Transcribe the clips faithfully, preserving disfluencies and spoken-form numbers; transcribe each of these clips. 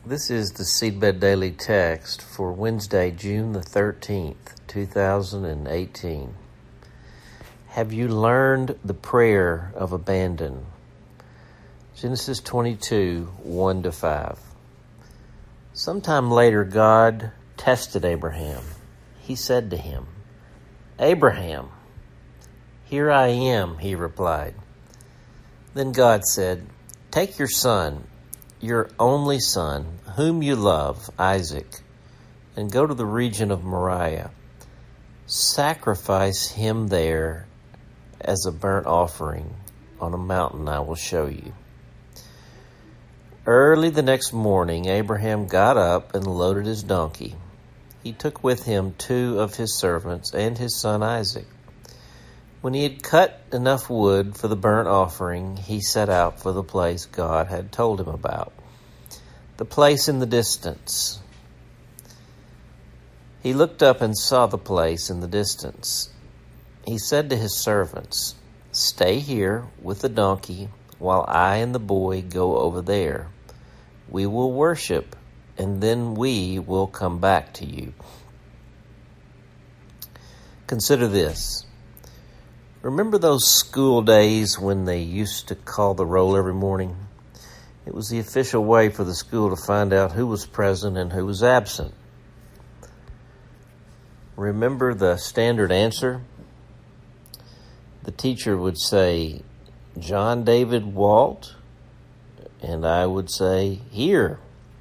This is the Seedbed Daily Text for Wednesday, June the thirteenth, two thousand eighteen. Have you learned the prayer of abandon? Genesis twenty-two, one to five. Sometime later, God tested Abraham. He said to him, "Abraham." "Here I am," he replied. Then God said, "Take your son, your only son, whom you love, Isaac, and go to the region of Moriah. Sacrifice him there as a burnt offering on a mountain I will show you." Early the next morning, Abraham got up and loaded his donkey. He took with him two of his servants and his son Isaac. When he had cut enough wood for the burnt offering, he set out for the place God had told him about, the place in the distance. He looked up and saw the place in the distance. He said to his servants, "Stay here with the donkey while I and the boy go over there. We will worship, and then we will come back to you." Consider this. Remember those school days when they used to call the roll every morning? It was the official way for the school to find out who was present and who was absent. Remember the standard answer? The teacher would say, "John David Walt," and I would say, "Here."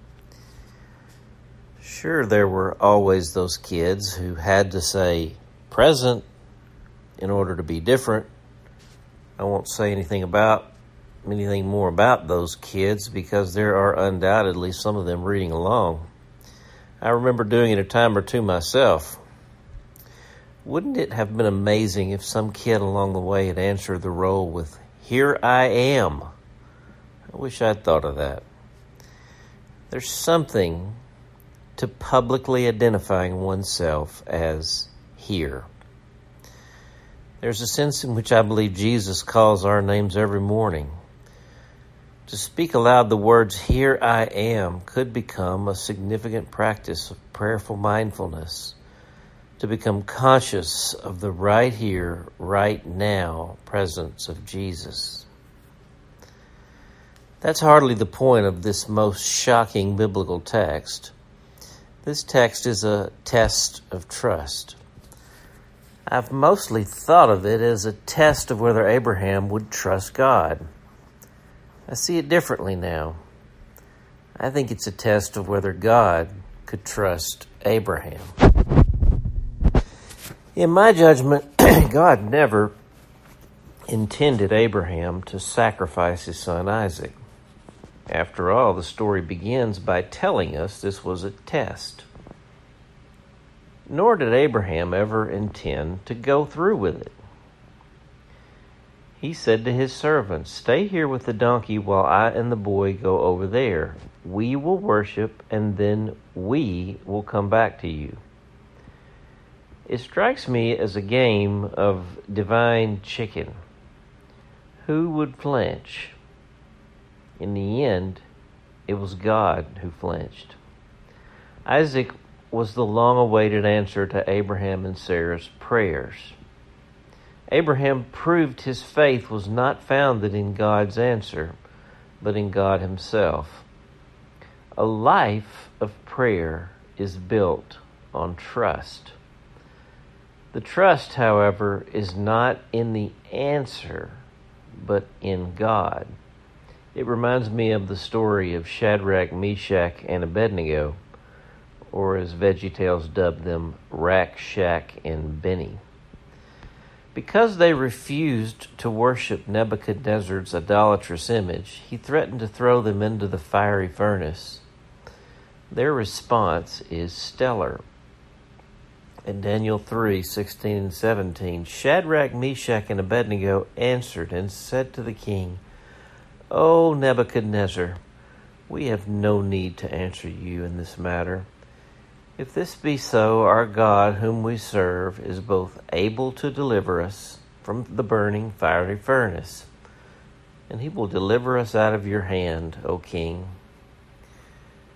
Sure, there were always those kids who had to say, "Present," in order to be different. I won't say anything about anything more about those kids because there are undoubtedly some of them reading along. I remember doing it a time or two myself. Wouldn't it have been amazing if some kid along the way had answered the roll with, "Here I am"? I wish I'd thought of that. There's something to publicly identifying oneself as here. There's a sense in which I believe Jesus calls our names every morning. To speak aloud the words, "Here I am," could become a significant practice of prayerful mindfulness, to become conscious of the right here, right now presence of Jesus. That's hardly the point of this most shocking biblical text. This text is a test of trust. I've mostly thought of it as a test of whether Abraham would trust God. I see it differently now. I think it's a test of whether God could trust Abraham. In my judgment, God never intended Abraham to sacrifice his son Isaac. After all, the story begins by telling us this was a test. Nor did Abraham ever intend to go through with it. He said to his servants, "Stay here with the donkey while I and the boy go over there. We will worship, and then we will come back to you." It strikes me as a game of divine chicken. Who would flinch? In the end, it was God who flinched. Isaac was the long-awaited answer to Abraham and Sarah's prayers. Abraham proved his faith was not founded in God's answer, but in God himself. A life of prayer is built on trust. The trust, however, is not in the answer, but in God. It reminds me of the story of Shadrach, Meshach, and Abednego, or as VeggieTales dubbed them, Rack, Shack, and Benny. Because they refused to worship Nebuchadnezzar's idolatrous image, he threatened to throw them into the fiery furnace. Their response is stellar. In Daniel three, sixteen and seventeen, Shadrach, Meshach, and Abednego answered and said to the king, "O Nebuchadnezzar, we have no need to answer you in this matter. If this be so, our God, whom we serve, is both able to deliver us from the burning fiery furnace, and he will deliver us out of your hand, O king."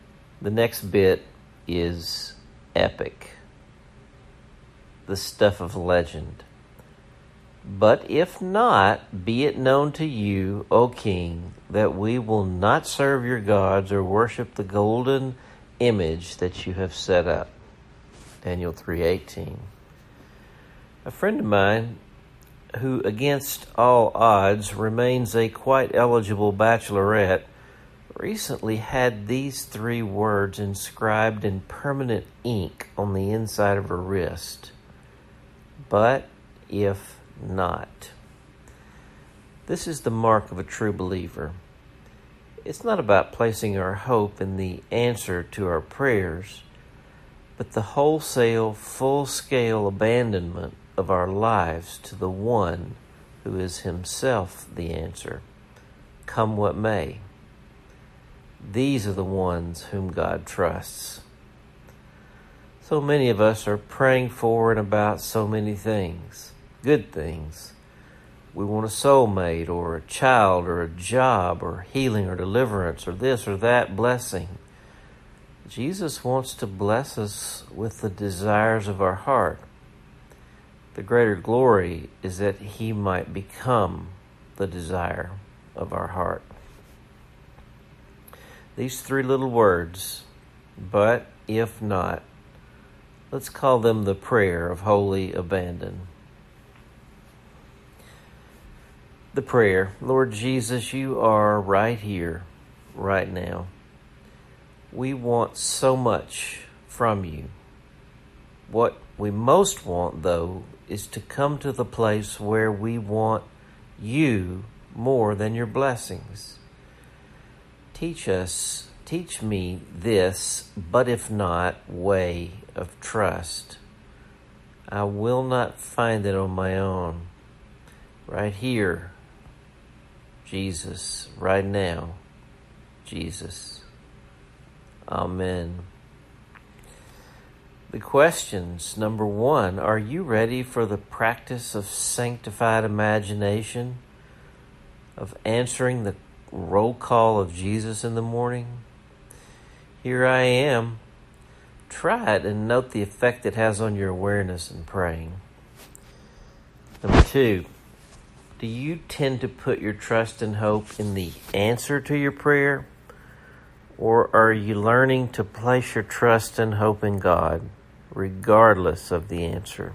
The next bit is epic, the stuff of legend. But if not, be it known to you, O king, that we will not serve your gods or worship the golden image that you have set up. Daniel three eighteen. A friend of mine, who against all odds remains a quite eligible bachelorette, recently had these three words inscribed in permanent ink on the inside of her wrist. But if not. This is the mark of a true believer. It's not about placing our hope in the answer to our prayers, but the wholesale, full-scale abandonment of our lives to the one who is himself the answer, come what may. These are the ones whom God trusts. So many of us are praying for and about so many things, good things. We want a soulmate or a child or a job or healing or deliverance or this or that blessing. Jesus wants to bless us with the desires of our heart. The greater glory is that he might become the desire of our heart. These three little words, but if not, let's call them the prayer of holy abandon. The prayer, Lord Jesus, you are right here, right now. We want so much from you. What we most want, though, is to come to the place where we want you more than your blessings. Teach us, teach me this, but if not, way of trust. I will not find it on my own. Right here, Jesus. Right now, Jesus. Amen. The questions. Number one, are you ready for the practice of sanctified imagination, of answering the roll call of Jesus in the morning? Here I am. Try it and note the effect it has on your awareness in praying. Number two, do you tend to put your trust and hope in the answer to your prayer? Or are you learning to place your trust and hope in God, regardless of the answer?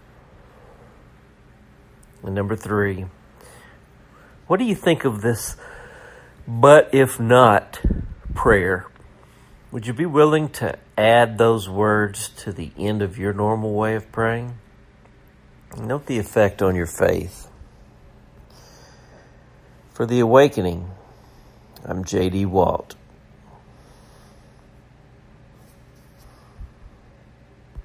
And number three, what do you think of this but if not prayer? Would you be willing to add those words to the end of your normal way of praying? Note the effect on your faith. For The Awakening, I'm J D Walt.